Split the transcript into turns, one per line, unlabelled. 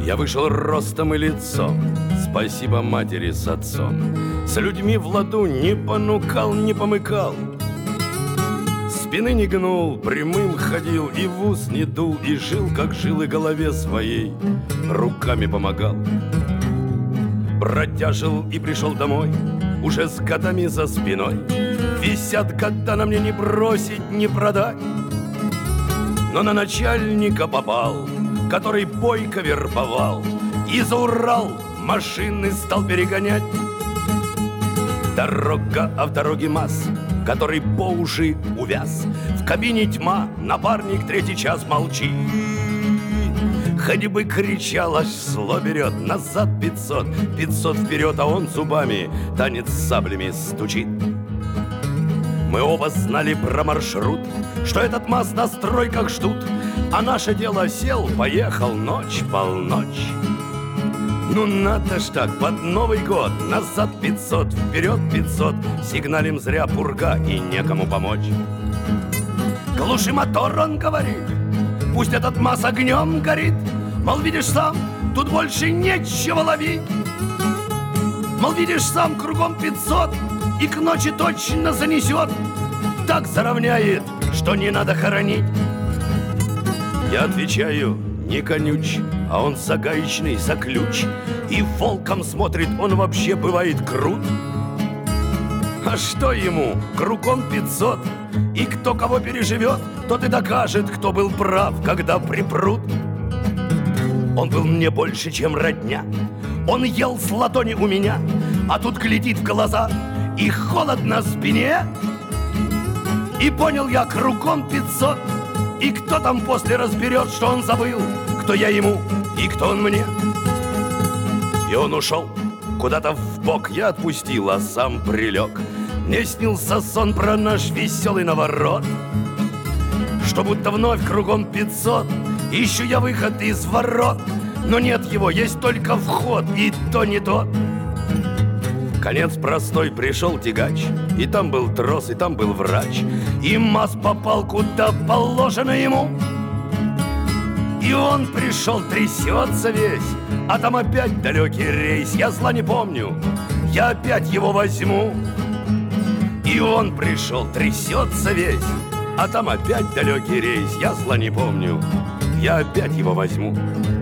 Я вышел ростом и лицом, спасибо матери с отцом. С людьми в ладу не понукал, не помыкал. Спины не гнул, прямым ходил, и в ус не дул, и жил, как жил, и голове своей руками помогал. Бродяжил и пришел домой, уже с годами за спиной. Висят года на мне не бросить, не продать. Но на начальника попал, который бойко вербовал, и за Урал машины стал перегонять. Дорога, а в дороге масс, который по уши увяз. В кабине тьма, напарник третий час молчит. Хоть бы кричал, аж зло берет. Назад 500, 500 вперед, а он зубами танец с саблями стучит. Мы оба знали про маршрут, что этот МАЗ на стройках ждут, а наше дело сел, поехал, ночь, полночь. Ну надо ж так, под Новый год, назад 500, вперед 500, сигналим зря пурга и некому помочь. Глуши мотор, он говорит, пусть этот МАЗ огнем горит. Мол, видишь сам, тут больше нечего ловить. Мол, видишь сам, кругом 500, и к ночи точно занесет. Так заровняет, что не надо хоронить. Я отвечаю, не конюч, а он за гаечный, за ключ. И волком смотрит, он вообще бывает крут. А что ему, кругом 500, и кто кого переживет, тот и докажет, кто был прав, когда припрут. Он был мне больше, чем родня, он ел с ладони у меня, а тут глядит в глаза, и холод на спине. И понял я, кругом 500, и кто там после разберет, что он забыл, кто я ему и кто он мне. И он ушел куда-то в бок, я отпустил, а сам прилег. Мне снился сон про наш веселый наворот, что будто вновь кругом 500, ищу я выход из ворот, но нет его, есть только вход, и то не тот. Конец простой, пришел тягач, и там был трос, и там был врач, и МАЗ попал куда положено ему. И он пришел, трясется весь, а там опять далекий рейс. Я зла не помню, я опять его возьму. И он пришел, трясется весь, а там опять далекий рейс. Я зла не помню, я опять его возьму.